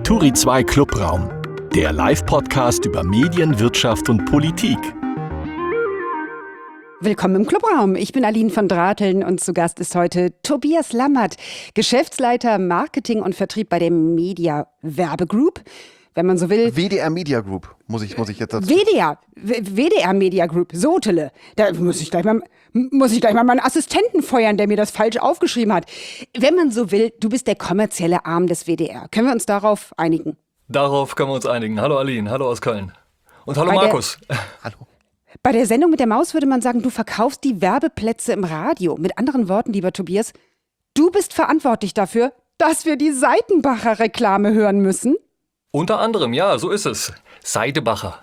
Turi 2 Clubraum, der Live-Podcast über Medien, Wirtschaft und Politik. Willkommen im Clubraum. Ich bin Aline von Drateln und zu Gast ist heute Tobias Lammert, Geschäftsleiter Marketing und Vertrieb bei der Media Werbegroup. Wenn man so will. WDR Media Group, muss ich jetzt dazu. WDR Media Group, Sotele. Da muss ich gleich mal meinen Assistenten feuern, der mir das falsch aufgeschrieben hat. Wenn man so will, du bist der kommerzielle Arm des WDR. Können wir uns darauf einigen? Darauf können wir uns einigen. Hallo Aline, hallo aus Köln. Und hallo Markus. Hallo. Bei der Sendung mit der Maus würde man sagen, du verkaufst die Werbeplätze im Radio. Mit anderen Worten, lieber Tobias, du bist verantwortlich dafür, dass wir die Seitenbacher Reklame hören müssen. Unter anderem, ja, so ist es. Seidebacher.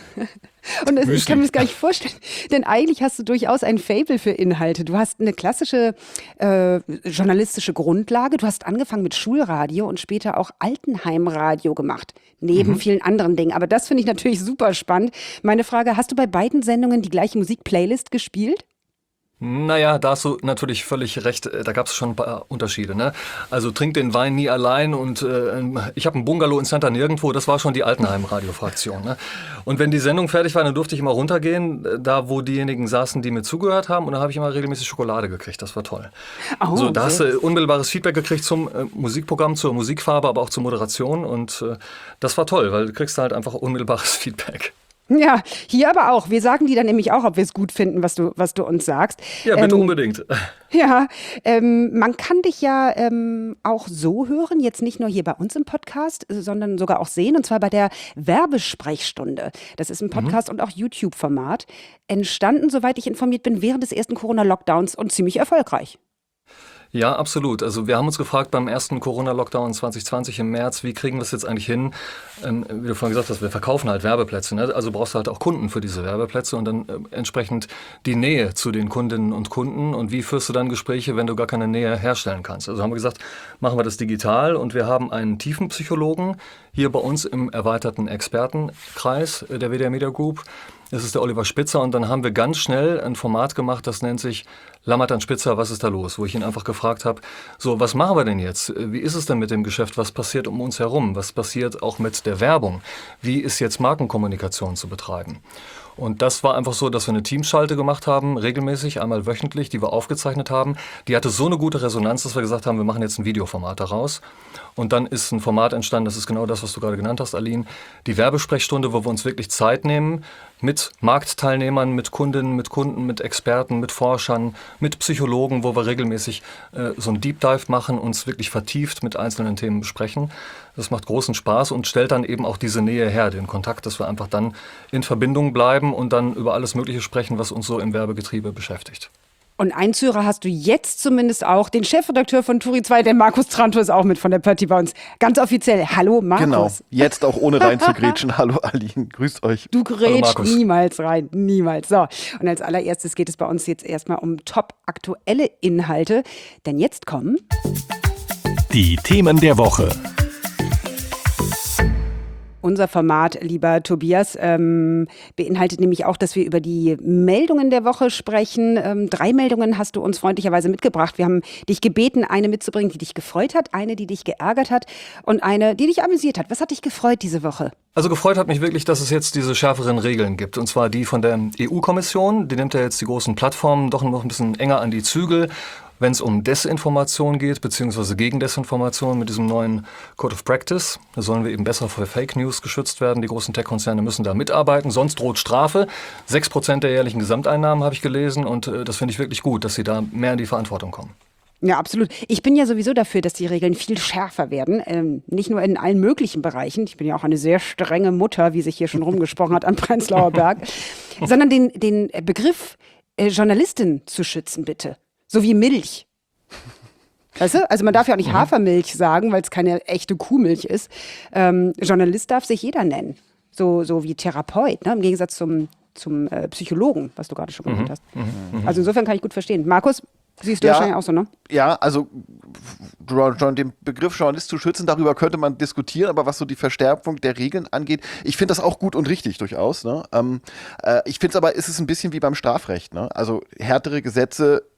Und ich kann mir das gar nicht vorstellen, denn eigentlich hast du durchaus ein Faible für Inhalte. Du hast eine klassische journalistische Grundlage. Du hast angefangen mit Schulradio und später auch Altenheimradio gemacht, neben vielen anderen Dingen. Aber das finde ich natürlich super spannend. Meine Frage, hast du bei beiden Sendungen die gleiche Musikplaylist gespielt? Naja, da hast du natürlich völlig recht, da gab es schon ein paar Unterschiede. Ne? Also trink den Wein nie allein und ich habe ein Bungalow in Santa Nirgendwo, das war schon die Altenheim-Radio-Fraktion. Ne? Und wenn die Sendung fertig war, dann durfte ich immer runtergehen, da wo diejenigen saßen, die mir zugehört haben, und dann habe ich immer regelmäßig Schokolade gekriegt, das war toll. So, da hast du unmittelbares Feedback gekriegt zum Musikprogramm, zur Musikfarbe, aber auch zur Moderation und das war toll, weil du kriegst halt einfach unmittelbares Feedback. Ja, hier aber auch. Wir sagen dir dann nämlich auch, ob wir es gut finden, was du uns sagst. Ja, bitte unbedingt. Ja, man kann dich ja auch so hören, jetzt nicht nur hier bei uns im Podcast, sondern sogar auch sehen, und zwar bei der Werbesprechstunde. Das ist ein Podcast und auch YouTube-Format. Entstanden, soweit ich informiert bin, während des ersten Corona-Lockdowns und ziemlich erfolgreich. Ja, absolut. Also wir haben uns gefragt beim ersten Corona-Lockdown 2020 im März, wie kriegen wir es jetzt eigentlich hin? Wie du vorhin gesagt hast, wir verkaufen halt Werbeplätze. Ne? Also brauchst du halt auch Kunden für diese Werbeplätze und dann entsprechend die Nähe zu den Kundinnen und Kunden. Und wie führst du dann Gespräche, wenn du gar keine Nähe herstellen kannst? Also haben wir gesagt, machen wir das digital, und wir haben einen Tiefenpsychologen hier bei uns im erweiterten Expertenkreis der WDR Media Group. Das ist der Oliver Spitzer, und dann haben wir ganz schnell ein Format gemacht, das nennt sich Lammert an Spitzer, was ist da los? Wo ich ihn einfach gefragt habe, so, was machen wir denn jetzt? Wie ist es denn mit dem Geschäft? Was passiert um uns herum? Was passiert auch mit der Werbung? Wie ist jetzt Markenkommunikation zu betreiben? Und das war einfach so, dass wir eine Teamschalte gemacht haben, regelmäßig, einmal wöchentlich, die wir aufgezeichnet haben. Die hatte so eine gute Resonanz, dass wir gesagt haben, wir machen jetzt ein Videoformat daraus. Und dann ist ein Format entstanden, das ist genau das, was du gerade genannt hast, Aline. Die Werbesprechstunde, wo wir uns wirklich Zeit nehmen, mit Marktteilnehmern, mit Kundinnen, mit Kunden, mit Experten, mit Forschern, mit Psychologen, wo wir regelmäßig so einen Deep Dive machen, uns wirklich vertieft mit einzelnen Themen besprechen. Das macht großen Spaß und stellt dann eben auch diese Nähe her, den Kontakt, dass wir einfach dann in Verbindung bleiben und dann über alles Mögliche sprechen, was uns so im Werbegetriebe beschäftigt. Und einen Zuhörer hast du jetzt zumindest auch, den Chefredakteur von Turi 2, der Markus Tranto ist auch mit von der Partie bei uns. Ganz offiziell. Hallo Markus. Genau, jetzt auch ohne reinzugrätschen. Hallo Aline, grüßt euch. Du grätschst niemals rein, niemals. So, und als allererstes geht es bei uns jetzt erstmal um top aktuelle Inhalte. Denn jetzt kommen Die Themen der Woche. Unser Format, lieber Tobias, beinhaltet nämlich auch, dass wir über die Meldungen der Woche sprechen. 3 Meldungen hast du uns freundlicherweise mitgebracht. Wir haben dich gebeten, eine mitzubringen, die dich gefreut hat, eine, die dich geärgert hat und eine, die dich amüsiert hat. Was hat dich gefreut diese Woche? Also gefreut hat mich wirklich, dass es jetzt diese schärferen Regeln gibt. Und zwar die von der EU-Kommission. Die nimmt ja jetzt die großen Plattformen doch noch ein bisschen enger an die Zügel, wenn es um Desinformation geht, beziehungsweise gegen Desinformation mit diesem neuen Code of Practice. Da sollen wir eben besser vor Fake News geschützt werden. Die großen Tech-Konzerne müssen da mitarbeiten, sonst droht Strafe. 6% der jährlichen Gesamteinnahmen habe ich gelesen, und das finde ich wirklich gut, dass sie da mehr in die Verantwortung kommen. Ja, absolut. Ich bin ja sowieso dafür, dass die Regeln viel schärfer werden. Nicht nur in allen möglichen Bereichen. Ich bin ja auch eine sehr strenge Mutter, wie sich hier schon rumgesprochen hat am Prenzlauer Berg. Sondern den Begriff Journalistin zu schützen, bitte. So wie Milch. Weißt du? Also man darf ja auch nicht Hafermilch sagen, weil es keine echte Kuhmilch ist. Journalist darf sich jeder nennen. So wie Therapeut, ne? Im Gegensatz zum Psychologen, was du gerade schon genannt hast. Also insofern kann ich gut verstehen. Markus, siehst du wahrscheinlich auch so, ne? Ja, also den Begriff Journalist zu schützen, darüber könnte man diskutieren, aber was so die Verstärkung der Regeln angeht, ich finde das auch gut und richtig durchaus. Ne? Ich finde es aber, ist es ein bisschen wie beim Strafrecht. Ne? Also härtere Gesetze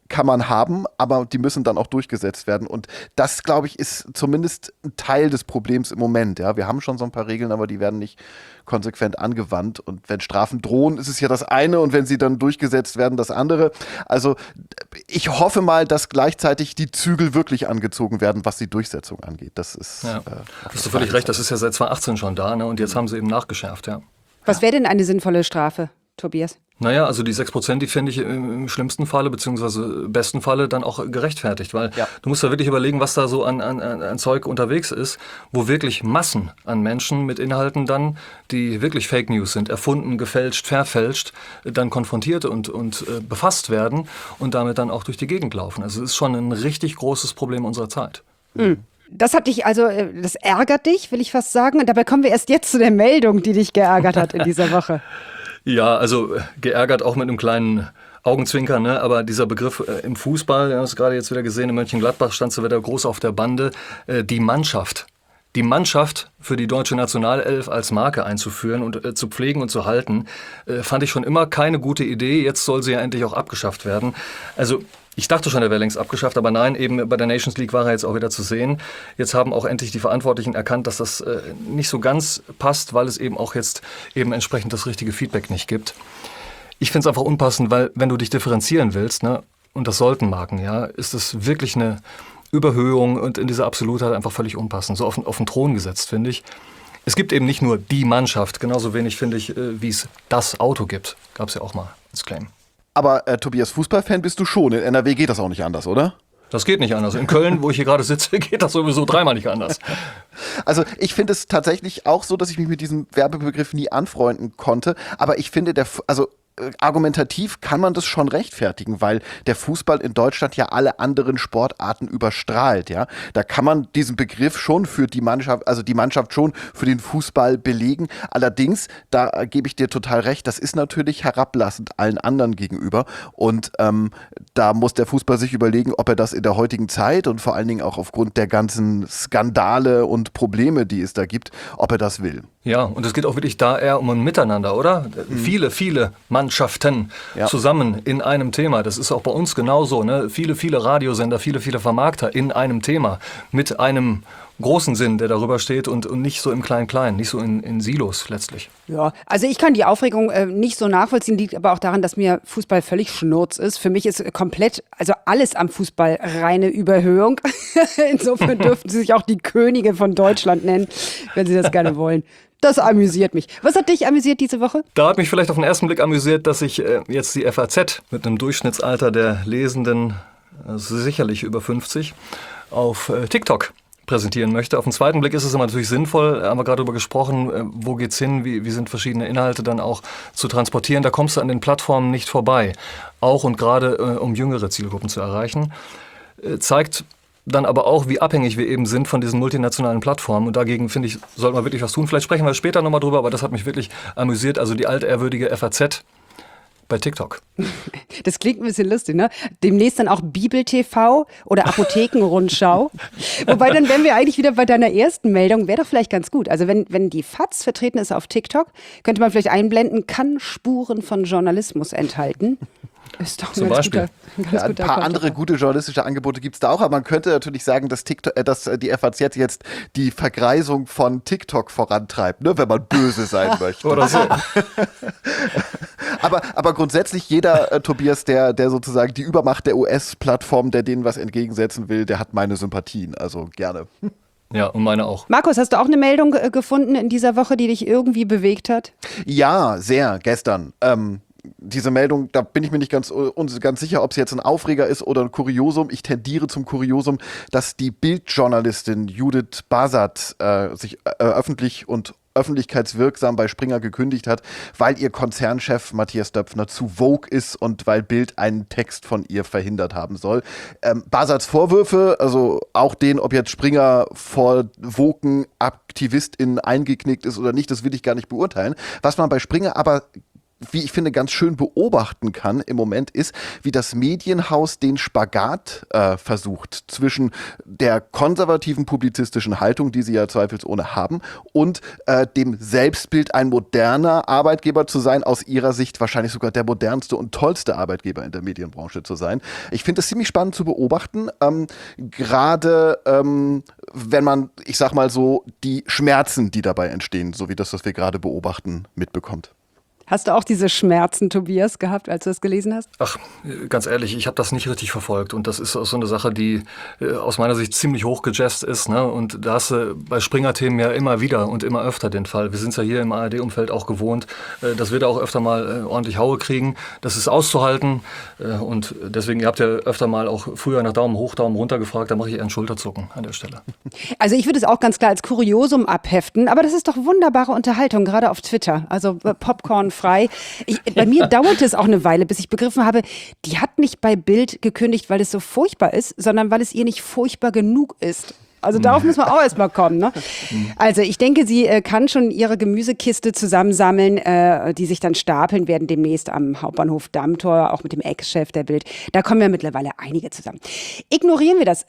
kann man haben, aber die müssen dann auch durchgesetzt werden. Und das, glaube ich, ist zumindest ein Teil des Problems im Moment. Ja, wir haben schon so ein paar Regeln, aber die werden nicht konsequent angewandt. Und wenn Strafen drohen, ist es ja das eine, und wenn sie dann durchgesetzt werden, das andere. Also ich hoffe mal, dass gleichzeitig die Zügel wirklich angezogen werden, was die Durchsetzung angeht. Das ist. Ja. Hast du völlig recht, das ist ja seit 2018 schon da, ne? Und jetzt haben sie eben nachgeschärft, ja. Was wäre denn eine sinnvolle Strafe, Tobias? Naja, also die 6%, die finde ich im schlimmsten Falle, beziehungsweise besten Falle dann auch gerechtfertigt, weil du musst ja wirklich überlegen, was da so an Zeug unterwegs ist, wo wirklich Massen an Menschen mit Inhalten dann, die wirklich Fake News sind, erfunden, gefälscht, verfälscht, dann konfrontiert und befasst werden und damit dann auch durch die Gegend laufen. Also es ist schon ein richtig großes Problem unserer Zeit. Das hat dich also, das ärgert dich, will ich fast sagen. Und dabei kommen wir erst jetzt zu der Meldung, die dich geärgert hat in dieser Woche. Ja, also geärgert auch mit einem kleinen Augenzwinkern, ne? Aber dieser Begriff im Fußball, wir haben es gerade jetzt wieder gesehen, in Mönchengladbach stand so wieder groß auf der Bande, die Mannschaft. Die Mannschaft für die deutsche Nationalelf als Marke einzuführen und zu pflegen und zu halten, fand ich schon immer keine gute Idee. Jetzt soll sie ja endlich auch abgeschafft werden. Also ich dachte schon, er wäre längst abgeschafft, aber nein, eben bei der Nations League war er jetzt auch wieder zu sehen. Jetzt haben auch endlich die Verantwortlichen erkannt, dass das nicht so ganz passt, weil es eben auch jetzt eben entsprechend das richtige Feedback nicht gibt. Ich finde es einfach unpassend, weil wenn du dich differenzieren willst, ne, und das sollten Marken, ja, ist es wirklich eine Überhöhung und in dieser Absolutheit einfach völlig unpassend. So auf den Thron gesetzt, finde ich. Es gibt eben nicht nur die Mannschaft, genauso wenig, finde ich, wie es das Auto gibt. Gab es ja auch mal als Claim. Aber Tobias, Fußballfan bist du schon. In NRW geht das auch nicht anders, oder? Das geht nicht anders. In Köln, wo ich hier gerade sitze, geht das sowieso dreimal nicht anders. Also ich finde es tatsächlich auch so, dass ich mich mit diesem Werbebegriff nie anfreunden konnte. Aber ich finde, argumentativ kann man das schon rechtfertigen, weil der Fußball in Deutschland ja alle anderen Sportarten überstrahlt, ja. Da kann man diesen Begriff schon für die Mannschaft, also die Mannschaft schon für den Fußball belegen. Allerdings, da gebe ich dir total recht, das ist natürlich herablassend allen anderen gegenüber, und da muss der Fußball sich überlegen, ob er das in der heutigen Zeit und vor allen Dingen auch aufgrund der ganzen Skandale und Probleme, die es da gibt, ob er das will. Ja, und es geht auch wirklich da eher um ein Miteinander, oder? Viele Mannschaften zusammen in einem Thema. Das ist auch bei uns genauso, ne? Viele Radiosender, viele Vermarkter in einem Thema mit einem großen Sinn, der darüber steht und nicht so im Klein-Klein, nicht so in Silos letztlich. Ja, also ich kann die Aufregung nicht so nachvollziehen, liegt aber auch daran, dass mir Fußball völlig Schnurz ist. Für mich ist komplett, also alles am Fußball reine Überhöhung. Insofern dürften sie sich auch die Könige von Deutschland nennen, wenn sie das gerne wollen. Das amüsiert mich. Was hat dich amüsiert diese Woche? Da hat mich vielleicht auf den ersten Blick amüsiert, dass sich jetzt die FAZ mit einem Durchschnittsalter der Lesenden, also sicherlich über 50, auf TikTok präsentieren möchte. Auf den zweiten Blick ist es immer natürlich sinnvoll, haben wir gerade darüber gesprochen, wo geht's hin, wie sind verschiedene Inhalte dann auch zu transportieren. Da kommst du an den Plattformen nicht vorbei. Auch und gerade um jüngere Zielgruppen zu erreichen. Zeigt dann aber auch, wie abhängig wir eben sind von diesen multinationalen Plattformen. Und dagegen, finde ich, sollte man wirklich was tun. Vielleicht sprechen wir später nochmal drüber, aber das hat mich wirklich amüsiert. Also die altehrwürdige FAZ bei TikTok. Das klingt ein bisschen lustig, ne? Demnächst dann auch Bibel TV oder Apothekenrundschau. Wobei, dann wären wir eigentlich wieder bei deiner ersten Meldung. Wäre doch vielleicht ganz gut. Also wenn die FAZ vertreten ist auf TikTok, könnte man vielleicht einblenden, kann Spuren von Journalismus enthalten. Ist doch Zum Beispiel. Ein paar andere gute journalistische Angebote gibt es da auch, aber man könnte natürlich sagen, dass die FAZ jetzt die Vergreisung von TikTok vorantreibt, ne, wenn man böse sein möchte. Oder so. aber grundsätzlich jeder, Tobias, der sozusagen die Übermacht der US-Plattform, der denen was entgegensetzen will, der hat meine Sympathien, also gerne. Ja, und meine auch. Markus, hast du auch eine Meldung gefunden in dieser Woche, die dich irgendwie bewegt hat? Ja, sehr, gestern. Diese Meldung, da bin ich mir nicht ganz sicher, ob es jetzt ein Aufreger ist oder ein Kuriosum. Ich tendiere zum Kuriosum, dass die Bild-Journalistin Judith Basat sich öffentlich und öffentlichkeitswirksam bei Springer gekündigt hat, weil ihr Konzernchef Matthias Döpfner zu vogue ist und weil Bild einen Text von ihr verhindert haben soll. Basats Vorwürfe, also auch den, ob jetzt Springer vor vogueen AktivistInnen eingeknickt ist oder nicht, das will ich gar nicht beurteilen. Was man bei Springer aber wie ich finde, ganz schön beobachten kann im Moment ist, wie das Medienhaus den Spagat versucht zwischen der konservativen publizistischen Haltung, die sie ja zweifelsohne haben, und dem Selbstbild, ein moderner Arbeitgeber zu sein, aus ihrer Sicht wahrscheinlich sogar der modernste und tollste Arbeitgeber in der Medienbranche zu sein. Ich finde das ziemlich spannend zu beobachten, gerade wenn man, ich sag mal so, die Schmerzen, die dabei entstehen, so wie das, was wir gerade beobachten, mitbekommt. Hast du auch diese Schmerzen, Tobias, gehabt, als du das gelesen hast? Ach, ganz ehrlich, ich habe das nicht richtig verfolgt. Und das ist so eine Sache, die aus meiner Sicht ziemlich hochgejazzt ist. Ne? Und da hast du bei Springer-Themen ja immer wieder und immer öfter den Fall. Wir sind es ja hier im ARD-Umfeld auch gewohnt, dass wir da auch öfter mal ordentlich Haue kriegen. Das ist auszuhalten. Und deswegen, ihr habt ja öfter mal auch früher nach Daumen hoch, Daumen runter gefragt. Da mache ich eher ein Schulterzucken an der Stelle. Also ich würde es auch ganz klar als Kuriosum abheften. Aber das ist doch wunderbare Unterhaltung, gerade auf Twitter. Also Popcorn frei. Bei mir dauerte es auch eine Weile, bis ich begriffen habe, die hat nicht bei Bild gekündigt, weil es so furchtbar ist, sondern weil es ihr nicht furchtbar genug ist. Also darauf muss man auch erstmal kommen. Ne? Also ich denke, sie kann schon ihre Gemüsekiste zusammensammeln, die sich dann stapeln werden demnächst am Hauptbahnhof Dammtor, auch mit dem Ex-Chef der Bild. Da kommen ja mittlerweile einige zusammen. Ignorieren wir das.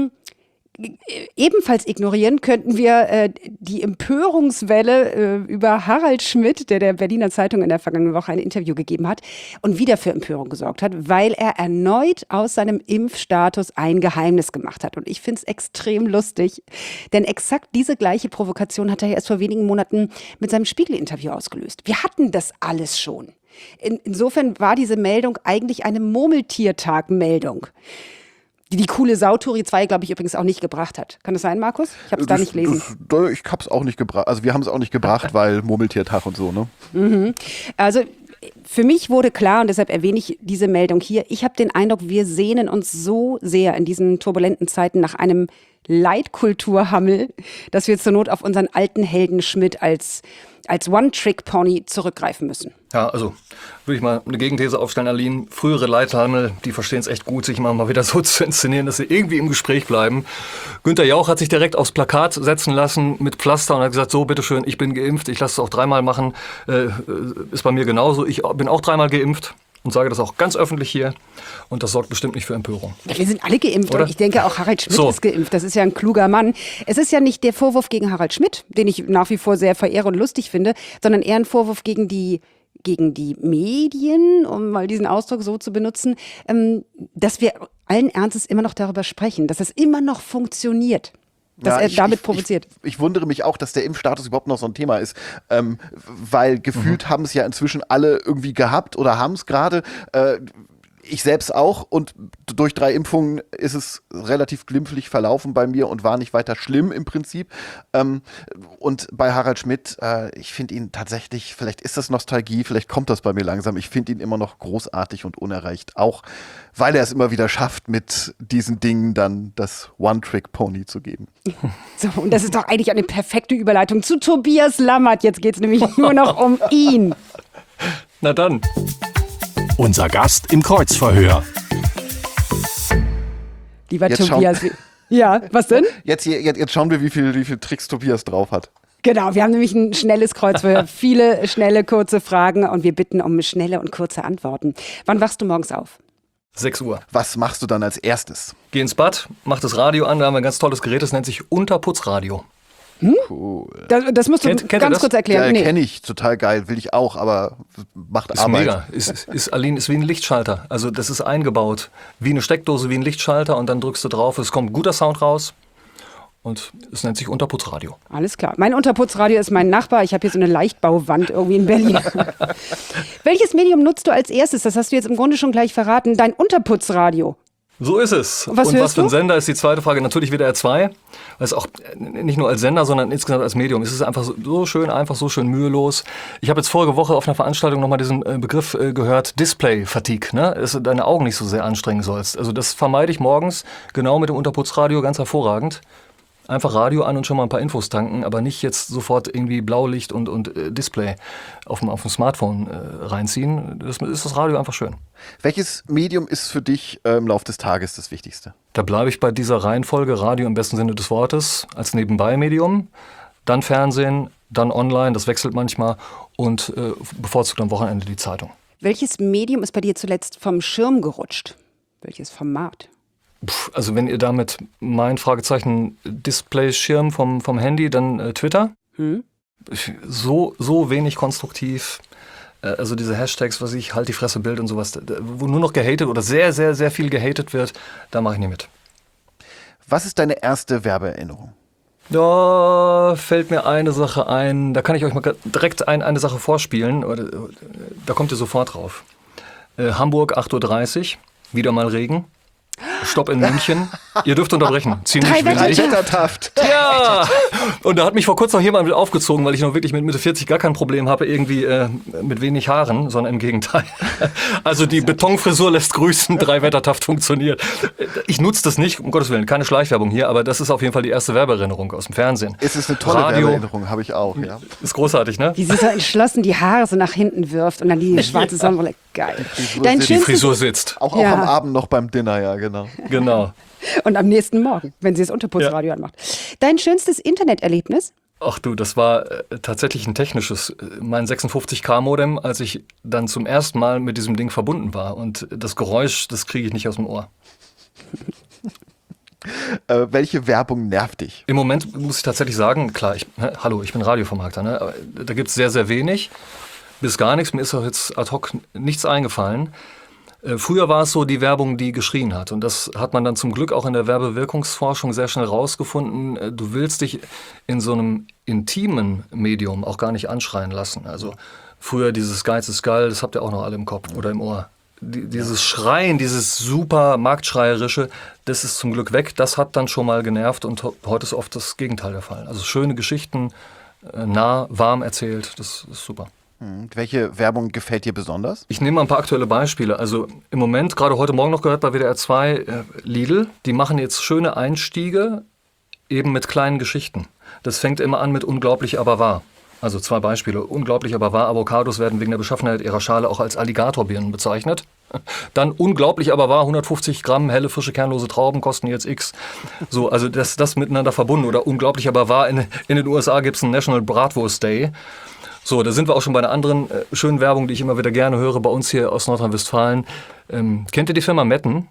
Ebenfalls ignorieren könnten wir die Empörungswelle über Harald Schmidt, der Berliner Zeitung in der vergangenen Woche ein Interview gegeben hat und wieder für Empörung gesorgt hat, weil er erneut aus seinem Impfstatus ein Geheimnis gemacht hat. Und ich finde es extrem lustig, denn exakt diese gleiche Provokation hat er erst vor wenigen Monaten mit seinem Spiegel-Interview ausgelöst. Wir hatten das alles schon. Insofern war diese Meldung eigentlich eine Murmeltiertag-Meldung, die coole Sauturi 2, glaube ich, übrigens auch nicht gebracht hat. Kann das sein, Markus? Ich habe es da nicht lesen. Ich habe es auch nicht gebracht. Also wir haben es auch nicht gebracht, weil Murmeltiertag und so, ne? Mhm. Also für mich wurde klar, und deshalb erwähne ich diese Meldung hier, ich habe den Eindruck, wir sehnen uns so sehr in diesen turbulenten Zeiten nach einem Leitkulturhammel, dass wir zur Not auf unseren alten Helden Schmidt als One-Trick-Pony zurückgreifen müssen. Ja, also würde ich mal eine Gegenthese aufstellen, Aline. Frühere Leithammel, die verstehen es echt gut, sich mal wieder so zu inszenieren, dass sie irgendwie im Gespräch bleiben. Günter Jauch hat sich direkt aufs Plakat setzen lassen mit Pflaster und hat gesagt, so, bitteschön, ich bin geimpft, ich lasse es auch 3-mal machen. Ist bei mir genauso. Ich bin auch 3-mal geimpft. Und sage das auch ganz öffentlich hier. Und das sorgt bestimmt nicht für Empörung. Wir sind alle geimpft. Oder? Und ich denke, auch Harald Schmidt ist geimpft. Das ist ja ein kluger Mann. Es ist ja nicht der Vorwurf gegen Harald Schmidt, den ich nach wie vor sehr verehre und lustig finde, sondern eher ein Vorwurf gegen die Medien, um mal diesen Ausdruck so zu benutzen, dass wir allen Ernstes immer noch darüber sprechen, dass es immer noch funktioniert. Dass er damit provoziert. Ich wundere mich auch, dass der Impfstatus überhaupt noch so ein Thema ist, weil gefühlt haben es ja inzwischen alle irgendwie gehabt oder haben es gerade. Ich selbst auch, und durch 3 Impfungen ist es relativ glimpflich verlaufen bei mir und war nicht weiter schlimm im Prinzip. Und bei Harald Schmidt, ich finde ihn tatsächlich, vielleicht ist das Nostalgie, vielleicht kommt das bei mir langsam, ich finde ihn immer noch großartig und unerreicht, auch weil er es immer wieder schafft, mit diesen Dingen dann das One-Trick-Pony zu geben. So, und das ist doch eigentlich eine perfekte Überleitung zu Tobias Lammert. Jetzt geht es nämlich nur noch um ihn. Na dann. Unser Gast im Kreuzverhör. Lieber Tobias. Ja, was denn? Jetzt schauen wir, wie viel Tricks Tobias drauf hat. Genau, wir haben nämlich ein schnelles Kreuzverhör. Viele schnelle, kurze Fragen und wir bitten um schnelle und kurze Antworten. Wann wachst du morgens auf? 6 Uhr. Was machst du dann als erstes? Geh ins Bad, mach das Radio an, da haben wir ein ganz tolles Gerät, das nennt sich Unterputzradio. Cool. Das musst du ganz kurz erklären. Ja, kenne ich, total geil, will ich auch, aber macht ist Arbeit. Mega. Aline, ist wie ein Lichtschalter. Also das ist eingebaut, wie eine Steckdose, wie ein Lichtschalter und dann drückst du drauf, es kommt ein guter Sound raus und es nennt sich Unterputzradio. Alles klar. Mein Unterputzradio ist mein Nachbar. Ich habe hier so eine Leichtbauwand irgendwie in Berlin. Welches Medium nutzt du als erstes? Das hast du jetzt im Grunde schon gleich verraten. Dein Unterputzradio. So ist es. Was und was für ein du? Sender ist die zweite Frage? Natürlich WDR 2, weil es auch nicht nur als Sender, sondern insgesamt als Medium. Es ist einfach so schön, einfach so schön mühelos. Ich habe jetzt vorige Woche auf einer Veranstaltung nochmal diesen Begriff gehört, Display-Fatigue, ne? Dass du deine Augen nicht so sehr anstrengen sollst. Also das vermeide ich morgens genau mit dem Unterputzradio ganz hervorragend. Einfach Radio an und schon mal ein paar Infos tanken, aber nicht jetzt sofort irgendwie Blaulicht und Display auf dem Smartphone reinziehen. Das ist das Radio einfach schön. Welches Medium ist für dich im Laufe des Tages das Wichtigste? Da bleibe ich bei dieser Reihenfolge, Radio im besten Sinne des Wortes, als Nebenbei-Medium, dann Fernsehen, dann online, das wechselt manchmal und bevorzugt am Wochenende die Zeitung. Welches Medium ist bei dir zuletzt vom Schirm gerutscht? Welches Format? Also wenn ihr damit mein Fragezeichen Displayschirm vom Handy, dann Twitter. So wenig konstruktiv. Also diese Hashtags, was ich, halt die Fresse Bild und sowas, wo nur noch gehatet oder sehr, sehr, sehr viel gehatet wird, da mache ich nicht mit. Was ist deine erste Werbeerinnerung? Da fällt mir eine Sache ein, da kann ich euch mal direkt eine Sache vorspielen, da kommt ihr sofort drauf. Hamburg, 8:30 Uhr, wieder mal Regen. Stopp in München. Ihr dürft unterbrechen. Ziemlich wenig. Wettertaft. Ja! Und da hat mich vor kurzem noch jemand mit aufgezogen, weil ich noch wirklich mit Mitte 40 gar kein Problem habe, irgendwie mit wenig Haaren, sondern im Gegenteil. Also die Betonfrisur lässt grüßen, 3 Wettertaft funktioniert. Ich nutze das nicht, um Gottes Willen, keine Schleichwerbung hier, aber das ist auf jeden Fall die erste Werbeerinnerung aus dem Fernsehen. Es ist eine tolle Werbeerinnerung, habe ich auch. Ja. Ist großartig, ne? Wie sie so entschlossen die Haare so nach hinten wirft und dann die schwarze Sonnenbrille. Geil. Die Frisur sitzt. Auch Ja. am Abend noch beim Dinner, ja, genau. Genau. Und am nächsten Morgen, wenn sie das Unterputzradio anmacht. Dein schönstes Interneterlebnis? Ach du, das war tatsächlich ein technisches, mein 56K-Modem, als ich dann zum ersten Mal mit diesem Ding verbunden war. Und das Geräusch, das kriege ich nicht aus dem Ohr. Welche Werbung nervt dich? Im Moment muss ich tatsächlich sagen, klar, ich bin Radiovermarkter, ne? Aber da gibt es sehr, sehr wenig, bis gar nichts. Mir ist auch jetzt ad hoc nichts eingefallen. Früher war es so die Werbung, die geschrien hat. Und das hat man dann zum Glück auch in der Werbewirkungsforschung sehr schnell rausgefunden. Du willst dich in so einem intimen Medium auch gar nicht anschreien lassen. Also früher dieses Geiz ist geil, das habt ihr auch noch alle im Kopf oder im Ohr. Dieses Schreien, dieses super Marktschreierische, das ist zum Glück weg. Das hat dann schon mal genervt und heute ist oft das Gegenteil der Fall. Also schöne Geschichten, nah, warm erzählt, das ist super. Welche Werbung gefällt dir besonders? Ich nehme mal ein paar aktuelle Beispiele. Also im Moment, gerade heute Morgen noch gehört bei WDR 2, Lidl, die machen jetzt schöne Einstiege eben mit kleinen Geschichten. Das fängt immer an mit unglaublich, aber wahr. Also 2 Beispiele. Unglaublich, aber wahr. Avocados werden wegen der Beschaffenheit ihrer Schale auch als Alligatorbirnen bezeichnet. Dann unglaublich, aber wahr. 150 Gramm helle, frische, kernlose Trauben kosten jetzt X. So, also das miteinander verbunden. Oder unglaublich, aber wahr. In den USA gibt es einen National Bratwurst Day. So, da sind wir auch schon bei einer anderen schönen Werbung, die ich immer wieder gerne höre, bei uns hier aus Nordrhein-Westfalen. Kennt ihr die Firma Metten?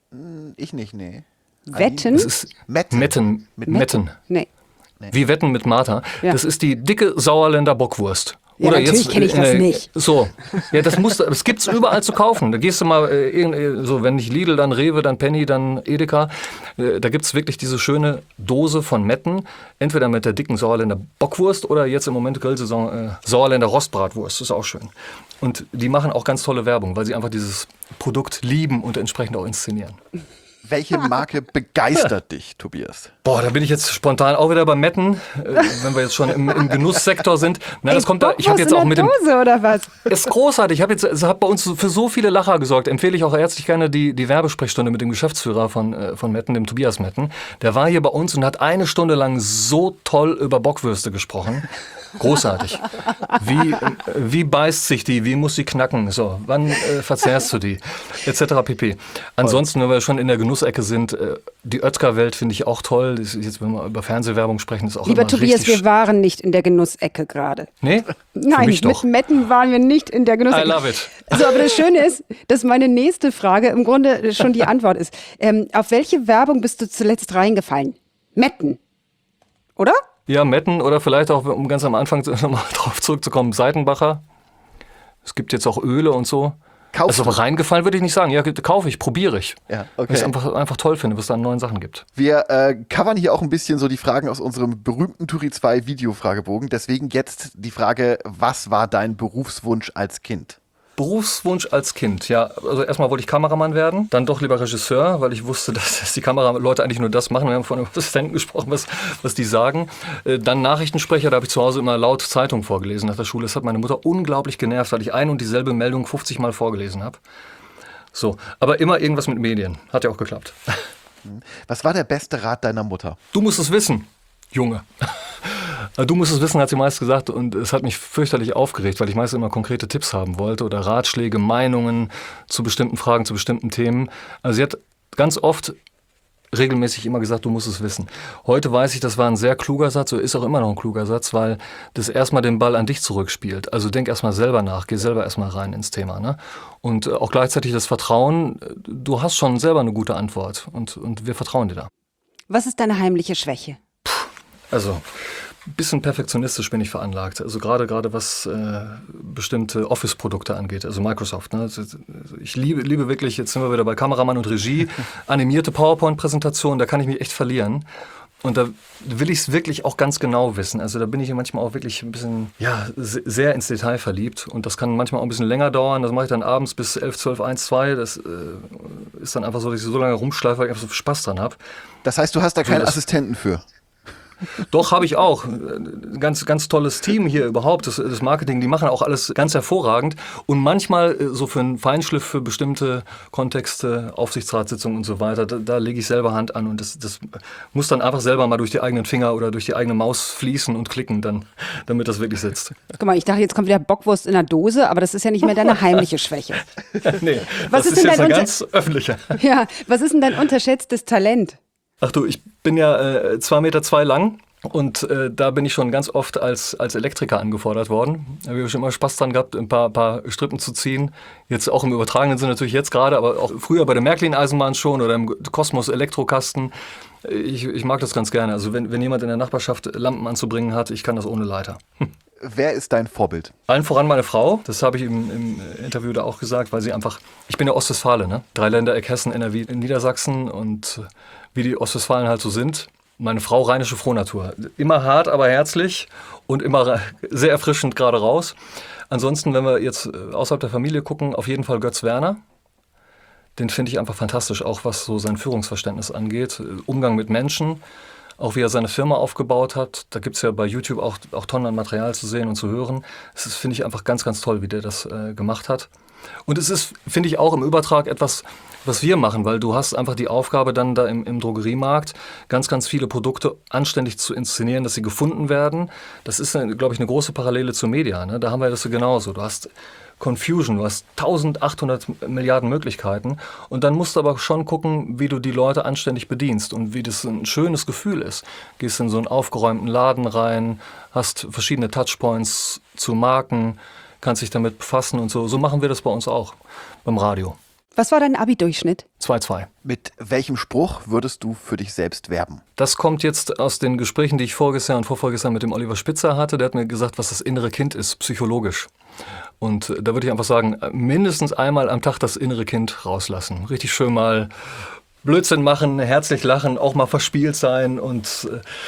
Ich nicht, nee. Wetten? Das ist Metten. Mit Metten. Nee. Wie Wetten mit Martha. Ja. Das ist die dicke Sauerländer Bockwurst. Ja, natürlich kenne ich das nicht. So, ja, das gibt's überall zu kaufen. Da gehst du mal, so wenn nicht Lidl, dann Rewe, dann Penny, dann Edeka. Da gibt's wirklich diese schöne Dose von Metten. Entweder mit der dicken Sauerländer Bockwurst oder jetzt im Moment Grillsaison Sauerländer Rostbratwurst. Das ist auch schön. Und die machen auch ganz tolle Werbung, weil sie einfach dieses Produkt lieben und entsprechend auch inszenieren. Welche Marke begeistert dich, Tobias? Boah, da bin ich jetzt spontan auch wieder bei Metten, wenn wir jetzt schon im Genusssektor sind. Na, das kommt da. Ich habe jetzt auch mit dem. Dose oder was? Ist großartig. Es hat bei uns für so viele Lacher gesorgt. Empfehle ich auch herzlich gerne die Werbesprechstunde mit dem Geschäftsführer von Metten, dem Tobias Metten. Der war hier bei uns und hat 1 Stunde lang so toll über Bockwürste gesprochen. Großartig. Wie beißt sich die? Wie muss sie knacken? So, wann verzehrst du die? Etc. pp. Ansonsten, wenn wir schon in der Genussecke sind, die Oetker-Welt finde ich auch toll. Das ist jetzt, wenn wir über Fernsehwerbung sprechen, ist auch Lieber immer Tobias, richtig. wir waren nicht in der Genussecke gerade. Nee? Nein, Für mich mit doch. Metten waren wir nicht in der Genussecke. I love it. So, aber das Schöne ist, dass meine nächste Frage im Grunde schon die Antwort ist. Auf welche Werbung bist du zuletzt reingefallen? Metten, oder? Ja, Metten oder vielleicht auch, um ganz am Anfang nochmal drauf zurückzukommen, Seitenbacher. Es gibt jetzt auch Öle und so. Kaufst Also du? reingefallen würde ich nicht sagen. Ja, kaufe ich, probiere ich. Ja, Weil ich es okay. einfach toll finde, was es da an neuen Sachen gibt. Wir covern hier auch ein bisschen so die Fragen aus unserem berühmten Turi 2 Videofragebogen. Deswegen jetzt die Frage, was war dein Berufswunsch als Kind? Berufswunsch als Kind, ja. Also erstmal wollte ich Kameramann werden, dann doch lieber Regisseur, weil ich wusste, dass die Kameraleute eigentlich nur das machen. Wir haben von einem Assistenten gesprochen, was die sagen. Dann Nachrichtensprecher, da habe ich zu Hause immer laut Zeitung vorgelesen nach der Schule. Das hat meine Mutter unglaublich genervt, weil ich ein und dieselbe Meldung 50 Mal vorgelesen habe. So, aber immer irgendwas mit Medien. Hat ja auch geklappt. Was war der beste Rat deiner Mutter? Du musst es wissen, Junge. Du musst es wissen, hat sie meist gesagt, und es hat mich fürchterlich aufgeregt, weil ich meist immer konkrete Tipps haben wollte oder Ratschläge, Meinungen zu bestimmten Fragen, zu bestimmten Themen. Also sie hat ganz oft regelmäßig immer gesagt, du musst es wissen. Heute weiß ich, das war ein sehr kluger Satz, oder ist auch immer noch ein kluger Satz, weil das erstmal den Ball an dich zurückspielt. Also denk erstmal selber nach, geh selber erstmal rein ins Thema. Ne? Und auch gleichzeitig das Vertrauen, du hast schon selber eine gute Antwort und wir vertrauen dir da. Was ist deine heimliche Schwäche? Also, ein bisschen perfektionistisch bin ich veranlagt. Also gerade was bestimmte Office-Produkte angeht, also Microsoft. Ne? Ich liebe wirklich, jetzt sind wir wieder bei Kameramann und Regie, animierte PowerPoint-Präsentationen, da kann ich mich echt verlieren. Und da will ich es wirklich auch ganz genau wissen. Also da bin ich manchmal auch wirklich ein bisschen, sehr ins Detail verliebt. Und das kann manchmal auch ein bisschen länger dauern. Das mache ich dann abends bis 11, 12, 1, 2. Das ist dann einfach so, dass ich so lange rumschleife, weil ich einfach so Spaß dran habe. Das heißt, du hast da keinen Assistenten für? Doch, habe ich auch. Ganz, ganz tolles Team hier überhaupt, das Marketing, die machen auch alles ganz hervorragend. Und manchmal so für einen Feinschliff für bestimmte Kontexte, Aufsichtsratssitzungen und so weiter, da lege ich selber Hand an und das muss dann einfach selber mal durch die eigenen Finger oder durch die eigene Maus fließen und klicken, damit das wirklich sitzt. Guck mal, ich dachte, jetzt kommt wieder Bockwurst in der Dose, aber das ist ja nicht mehr deine heimliche Schwäche. Nee, Was das ist jetzt eine ganz öffentliche. Ja, was ist denn dein unterschätztes Talent? Ach du, ich bin ja 2,2 Meter lang und da bin ich schon ganz oft als Elektriker angefordert worden. Da habe ich schon immer Spaß dran gehabt, ein paar Strippen zu ziehen. Jetzt auch im übertragenen Sinne natürlich jetzt gerade, aber auch früher bei der Märklin-Eisenbahn schon oder im Kosmos Elektrokasten. Ich mag das ganz gerne. Also wenn jemand in der Nachbarschaft Lampen anzubringen hat, ich kann das ohne Leiter. Wer ist dein Vorbild? Allen voran meine Frau, das habe ich im Interview da auch gesagt, weil sie einfach, ich bin ja Ostwestfale, ne? 3 Ländereck, Hessen, NRW, Niedersachsen und wie die Ostwestfalen halt so sind. Meine Frau, rheinische Frohnatur. Immer hart, aber herzlich und immer sehr erfrischend gerade raus. Ansonsten, wenn wir jetzt außerhalb der Familie gucken, auf jeden Fall Götz Werner. Den finde ich einfach fantastisch, auch was so sein Führungsverständnis angeht. Umgang mit Menschen, auch wie er seine Firma aufgebaut hat. Da gibt es ja bei YouTube auch Tonnen an Material zu sehen und zu hören. Das finde ich einfach ganz, ganz toll, wie der das gemacht hat. Und es ist, finde ich, auch im Übertrag etwas, was wir machen, weil du hast einfach die Aufgabe dann da im Drogeriemarkt ganz, ganz viele Produkte anständig zu inszenieren, dass sie gefunden werden. Das ist, glaube ich, eine große Parallele zu Media. Ne? Da haben wir das so genauso. Du hast Confusion, du hast 1800 Milliarden Möglichkeiten und dann musst du aber schon gucken, wie du die Leute anständig bedienst und wie das ein schönes Gefühl ist. Gehst in so einen aufgeräumten Laden rein, hast verschiedene Touchpoints zu Marken, kannst dich damit befassen und so. So machen wir das bei uns auch beim Radio. Was war dein Abi-Durchschnitt? 2,2. Mit welchem Spruch würdest du für dich selbst werben? Das kommt jetzt aus den Gesprächen, die ich vorgestern und vorvorgestern mit dem Oliver Spitzer hatte. Der hat mir gesagt, was das innere Kind ist, psychologisch. Und da würde ich einfach sagen, mindestens einmal am Tag das innere Kind rauslassen. Richtig schön mal Blödsinn machen, herzlich lachen, auch mal verspielt sein und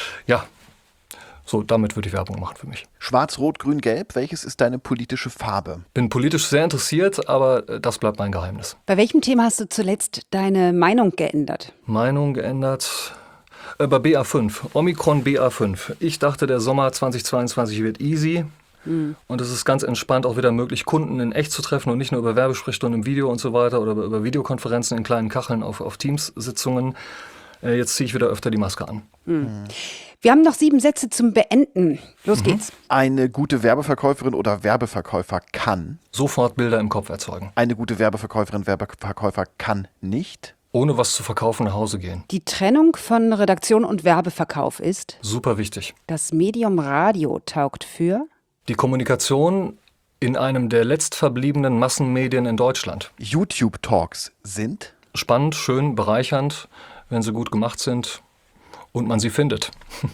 so, damit würde ich Werbung machen für mich. Schwarz, Rot, Grün, Gelb, welches ist deine politische Farbe? Bin politisch sehr interessiert, aber das bleibt mein Geheimnis. Bei welchem Thema hast du zuletzt deine Meinung geändert? Meinung geändert? Bei BA5, Omikron BA5. Ich dachte, der Sommer 2022 wird easy. Und es ist ganz entspannt auch wieder möglich, Kunden in echt zu treffen und nicht nur über Werbesprechstunden im Video und so weiter oder über Videokonferenzen in kleinen Kacheln auf Teams-Sitzungen. Jetzt ziehe ich wieder öfter die Maske an. Wir haben noch 7 Sätze zum Beenden. Los geht's. Eine gute Werbeverkäuferin oder Werbeverkäufer kann. Sofort Bilder im Kopf erzeugen. Eine gute Werbeverkäuferin, Werbeverkäufer kann nicht. Ohne was zu verkaufen nach Hause gehen. Die Trennung von Redaktion und Werbeverkauf ist. Super wichtig. Das Medium Radio taugt für. Die Kommunikation in einem der letztverbliebenen Massenmedien in Deutschland. YouTube-Talks sind. Spannend, schön, bereichernd, wenn sie gut gemacht sind und man sie findet.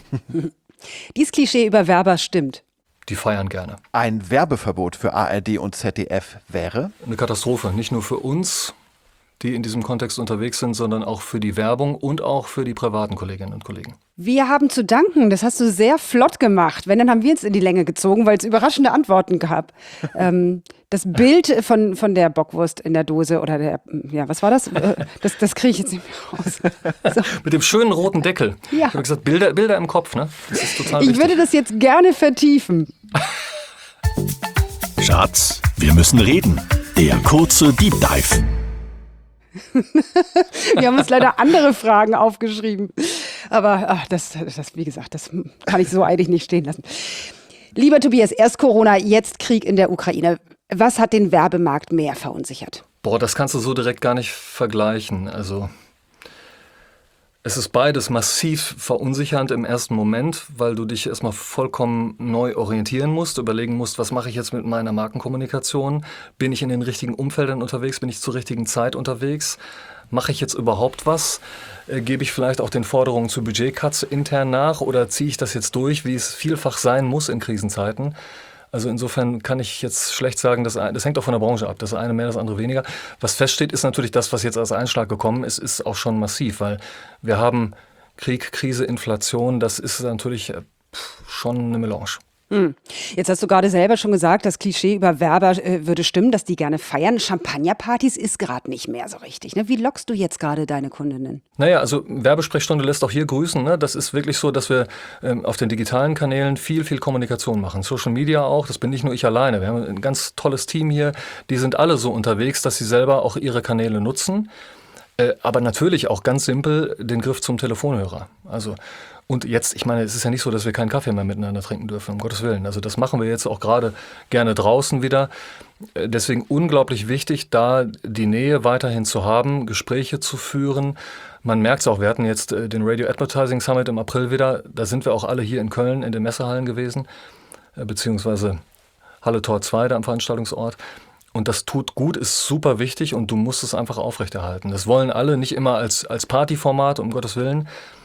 Dies Klischee über Werber stimmt. Die feiern gerne. Ein Werbeverbot für ARD und ZDF wäre. Eine Katastrophe, nicht nur für uns, die in diesem Kontext unterwegs sind, sondern auch für die Werbung und auch für die privaten Kolleginnen und Kollegen. Wir haben zu danken, das hast du sehr flott gemacht. Wenn, dann haben wir es in die Länge gezogen, weil es überraschende Antworten gab. Das Bild von der Bockwurst in der Dose oder der, was war das? Das kriege ich jetzt nicht mehr raus. So. Mit dem schönen roten Deckel. Ja. Ich habe gesagt, Bilder im Kopf, ne? Das ist total wichtig. Ich würde das jetzt gerne vertiefen. Schatz, wir müssen reden. Der kurze Deep Dive. Wir haben uns leider andere Fragen aufgeschrieben. Aber das, wie gesagt, das kann ich so eilig nicht stehen lassen. Lieber Tobias, erst Corona, jetzt Krieg in der Ukraine. Was hat den Werbemarkt mehr verunsichert? Boah, das kannst du so direkt gar nicht vergleichen. Also Es ist beides massiv verunsichernd im ersten Moment, weil du dich erstmal vollkommen neu orientieren musst, überlegen musst, was mache ich jetzt mit meiner Markenkommunikation? Bin ich in den richtigen Umfeldern unterwegs? Bin ich zur richtigen Zeit unterwegs? Mache ich jetzt überhaupt was? Gebe ich vielleicht auch den Forderungen zu Budgetcuts intern nach oder ziehe ich das jetzt durch, wie es vielfach sein muss in Krisenzeiten? Also insofern kann ich jetzt schlecht sagen, das hängt auch von der Branche ab. Das eine mehr, das andere weniger. Was feststeht, ist natürlich das, was jetzt als Einschlag gekommen ist, ist auch schon massiv, weil wir haben Krieg, Krise, Inflation, das ist natürlich schon eine Melange. Jetzt hast du gerade selber schon gesagt, das Klischee über Werber würde stimmen, dass die gerne feiern. Champagnerpartys ist gerade nicht mehr so richtig. Ne? Wie lockst du jetzt gerade deine Kundinnen? Naja, also Werbesprechstunde lässt auch hier grüßen. Ne? Das ist wirklich so, dass wir auf den digitalen Kanälen viel Kommunikation machen. Social Media auch, das bin nicht nur ich alleine. Wir haben ein ganz tolles Team hier. Die sind alle so unterwegs, dass sie selber auch ihre Kanäle nutzen. Aber natürlich auch ganz simpel den Griff zum Telefonhörer. Also und jetzt, ich meine, es ist ja nicht so, dass wir keinen Kaffee mehr miteinander trinken dürfen, um Gottes Willen. Also das machen wir jetzt auch gerade gerne draußen wieder. Deswegen unglaublich wichtig, da die Nähe weiterhin zu haben, Gespräche zu führen. Man merkt es auch, wir hatten jetzt den Radio Advertising Summit im April wieder. Da sind wir auch alle hier in Köln in den Messehallen gewesen, beziehungsweise Halle Tor 2, da am Veranstaltungsort. Und das tut gut, ist super wichtig und du musst es einfach aufrechterhalten. Das wollen alle, nicht immer als Partyformat, um Gottes Willen.